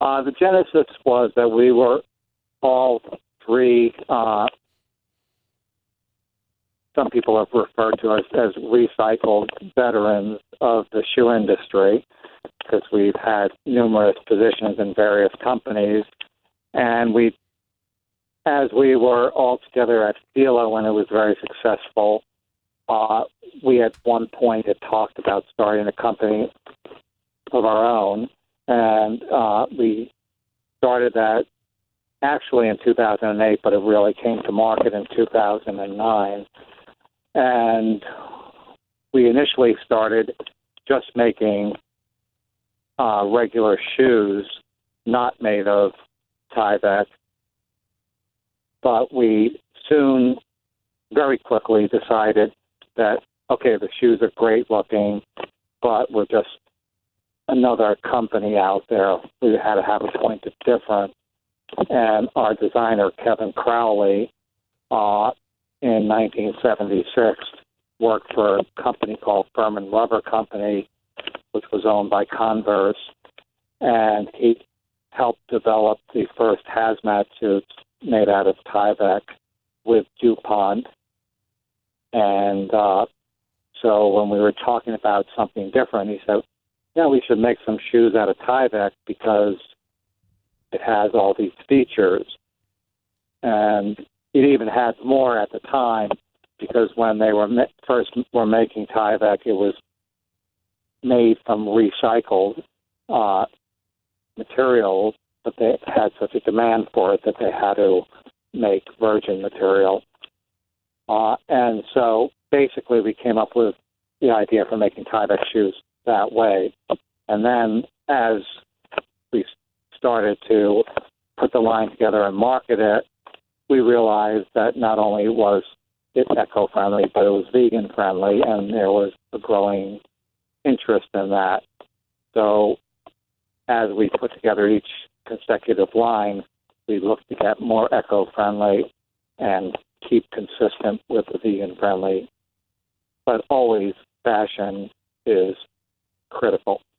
The genesis was that we were all three, some people have referred to us as recycled veterans of the shoe industry because we've had numerous positions in various companies. And as we were all together at Fila when it was very successful, we at one point had talked about starting a company of our own. And we started that actually in 2008, but it really came to market in 2009. And we initially started just making regular shoes, not made of Tyvek. But we soon, very quickly decided that, okay, the shoes are great looking, but we're just another company out there. We had to have a point of difference. And our designer, Kevin Crowley, in 1976, worked for a company called Furman Rubber Company, which was owned by Converse. And he helped develop the first hazmat suits made out of Tyvek with DuPont. And so when we were talking about something different, he said, yeah, we should make some shoes out of Tyvek because it has all these features. And it even had more at the time because when they were first were making Tyvek, it was made from recycled materials, but they had such a demand for it that they had to make virgin material. And so basically we came up with the idea for making Tyvek shoes that way. And then as we started to put the line together and market it, we realized that not only was it eco-friendly, but it was vegan-friendly, and there was a growing interest in that. So as we put together each consecutive line, we looked to get more eco-friendly and keep consistent with the vegan-friendly. But always fashion is critical.